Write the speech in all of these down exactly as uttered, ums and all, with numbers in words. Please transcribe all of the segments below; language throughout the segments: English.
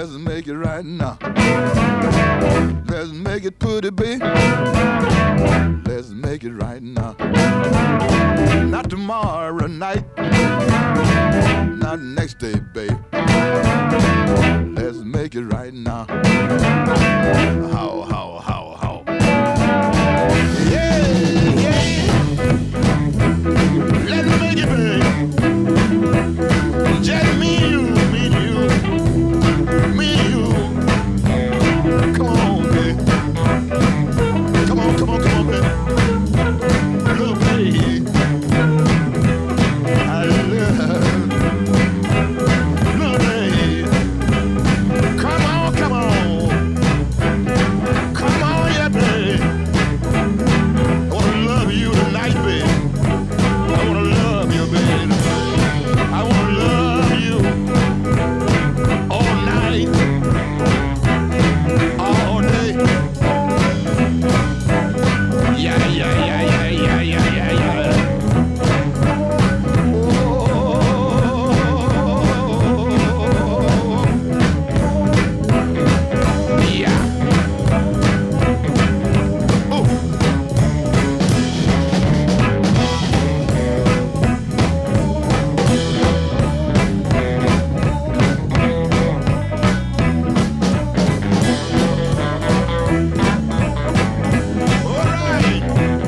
Let's make it right now. Let's make it pretty, babe. Let's make it right now. Not tomorrow night, not next day, babe. Let's make it right now. How, how, how, how? Yeah, yeah. Let's make it, babe. Just me and you, me and you, me and you. Come on, babe. Come on, come on, come on, babe. Little babe. I love little babe. Come on, come on. Come on, yeah, babe. I wanna love you tonight, babe. I wanna love you, babe. I wanna love you all night, all day. Yeah, yeah, yeah, yeah, yeah, yeah, yeah, yeah. Oh, yeah. Oh. All right.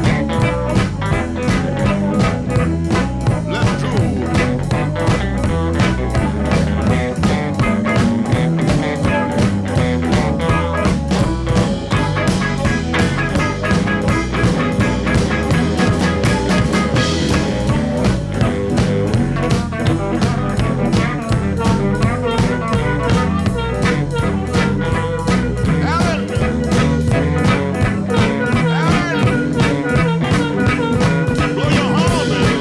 Let's go. Alan. Alan. Blow your horn, baby.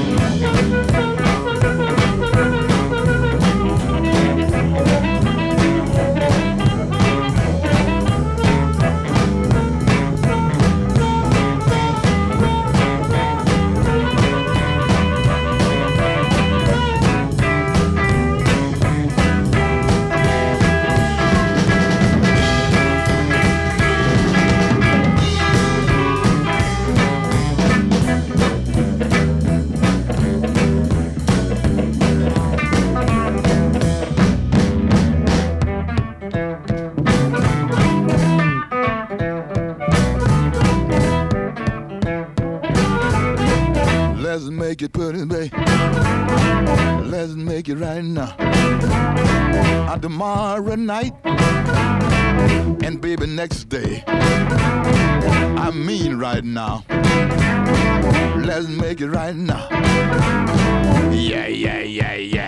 Let's make it pretty, babe. Let's make it right now. On tomorrow night and baby next day. I mean right now. Let's make it right now. Yeah, yeah, yeah, yeah.